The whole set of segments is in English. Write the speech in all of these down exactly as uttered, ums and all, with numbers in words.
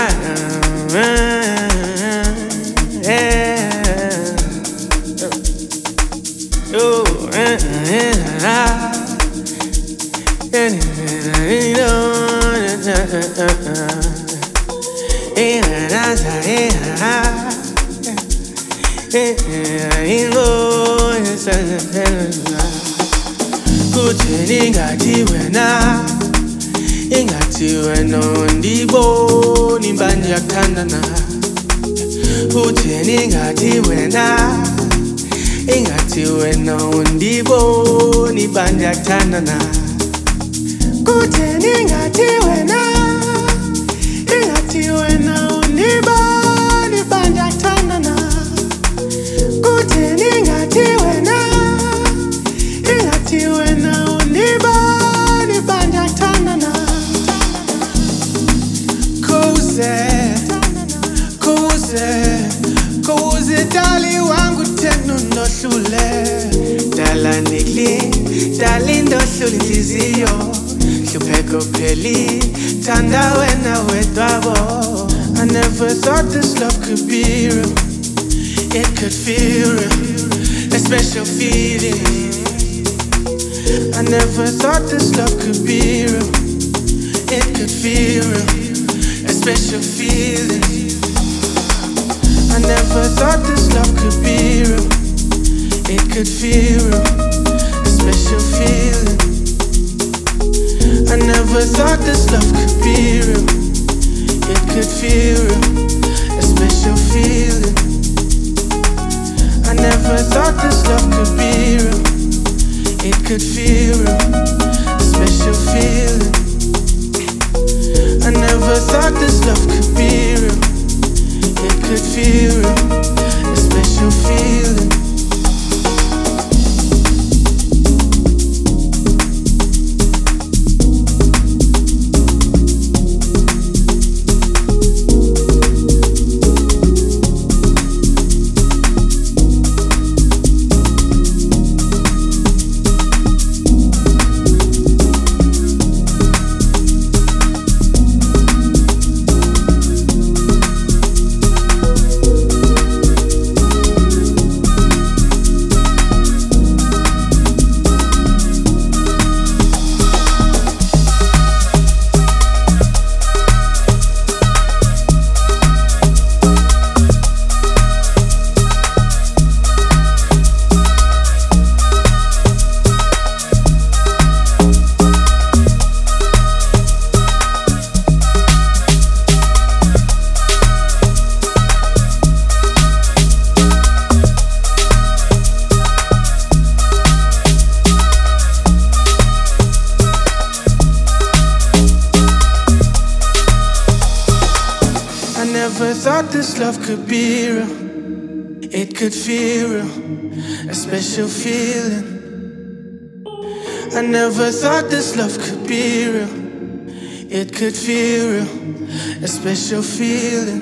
Kutheni ngathi wena ingathi wena undiboni manje yakuthandana Kutheni ngathi wena ingathi wena undiboni manje yakuthandana Kutheni ngathi wena ingathi wena undiboni manje yakuthandana Kutheni ngathi wena ingathi wena undiboni manje yakuthandana Kuze Kuze Kuze dali wangu tena unohlule Dala nikli Dali ndohlule inhliziyo Hlupheko pheli Thanda wena wedwabo I never thought this love could be real It could feel real A special feeling I never thought this love could be real It could feel real A special feeling I never thought this love could be real It could feel real A special feeling I never thought this love could be real It could feel real A special feeling I never thought this love could be real It could feel real A special feeling I never thought this love could be real It could feel real A special feeling Never thought this love could be real It could feel real A special feeling I never thought this love could be real It could feel real A special feeling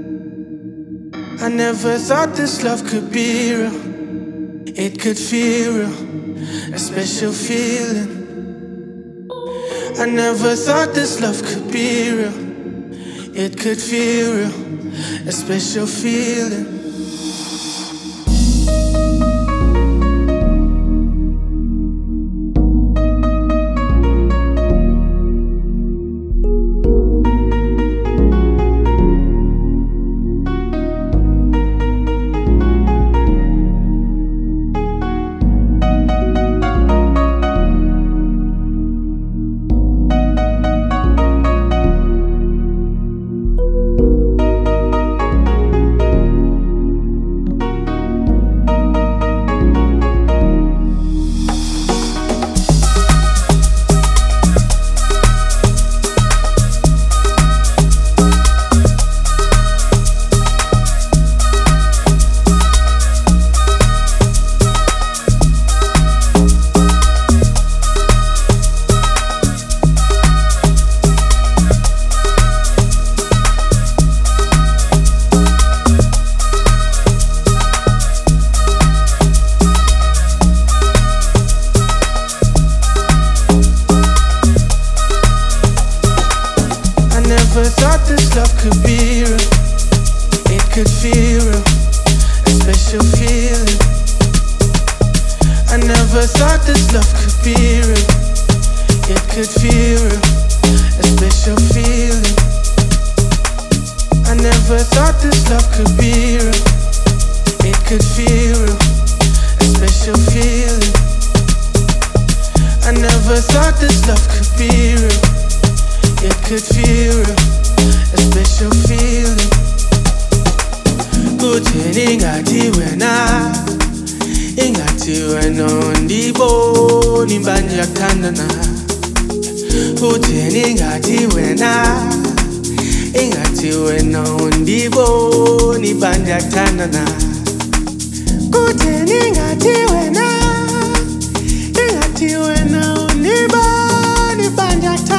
I never thought this love could be real It could feel real A special feeling I never thought this love could be real It could feel real, a special feeling thought this love could be real. It could feel real, a special feeling. I never thought this love could be real. It could feel real, a special feeling. I never thought this love could be real. It could feel real, a special feeling. Kutheni ngathi wena, ingathi wena undiboni manje yakuthandana. Kutheni ngathi wena, ingathi wena undiboni manje yakuthandana. Kutheni ngathi wena, ingathi wena undiboni manje yakuthandana.